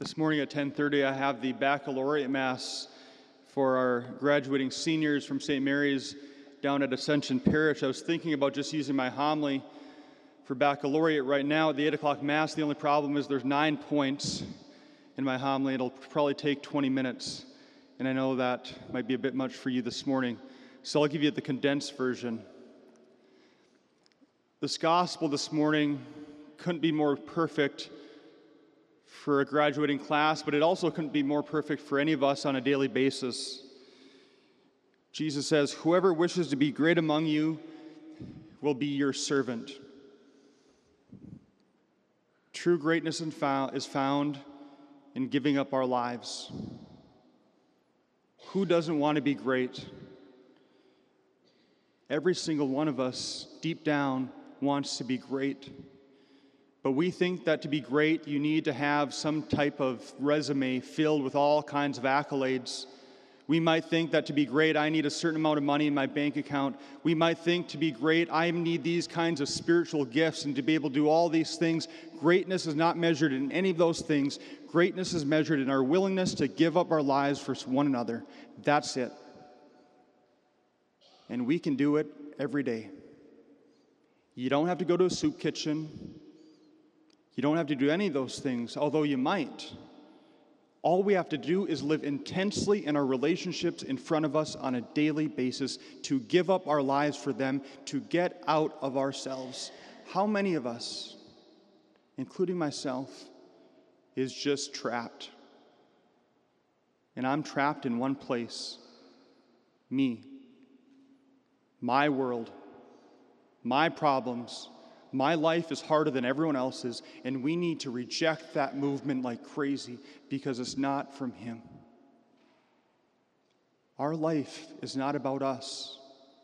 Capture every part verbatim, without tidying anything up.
This morning at ten thirty, I have the baccalaureate mass for our graduating seniors from Saint Mary's down at Ascension Parish. I was thinking about just using my homily for baccalaureate right now at the eight o'clock mass. The only problem is there's nine points in my homily. It'll probably take twenty minutes, and I know that might be a bit much for you this morning. So I'll give you the condensed version. This gospel this morning couldn't be more perfect for a graduating class, but it also couldn't be more perfect for any of us on a daily basis. Jesus says, "Whoever wishes to be great among you will be your servant." True greatness is found in giving up our lives. Who doesn't want to be great? Every single one of us, deep down, wants to be great. But we think that to be great, you need to have some type of resume filled with all kinds of accolades. We might think that to be great, I need a certain amount of money in my bank account. We might think to be great, I need these kinds of spiritual gifts and to be able to do all these things. Greatness is not measured in any of those things. Greatness is measured in our willingness to give up our lives for one another. That's it. And we can do it every day. You don't have to go to a soup kitchen. You don't have to do any of those things, although you might. All we have to do is live intensely in our relationships in front of us on a daily basis, to give up our lives for them, to get out of ourselves. How many of us, including myself, is just trapped? And I'm trapped in one place. Me. My world. My problems. My life is harder than everyone else's, and we need to reject that movement like crazy because it's not from Him. Our life is not about us.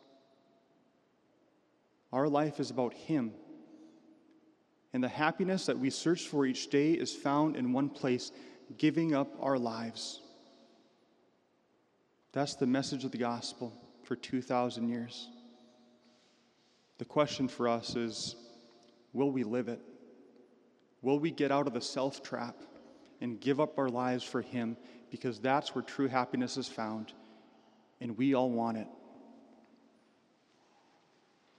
Our life is about Him. And the happiness that we search for each day is found in one place, giving up our lives. That's the message of the gospel for two thousand years. The question for us is, will we live it? Will we get out of the self-trap and give up our lives for Him? Because that's where true happiness is found, and we all want it.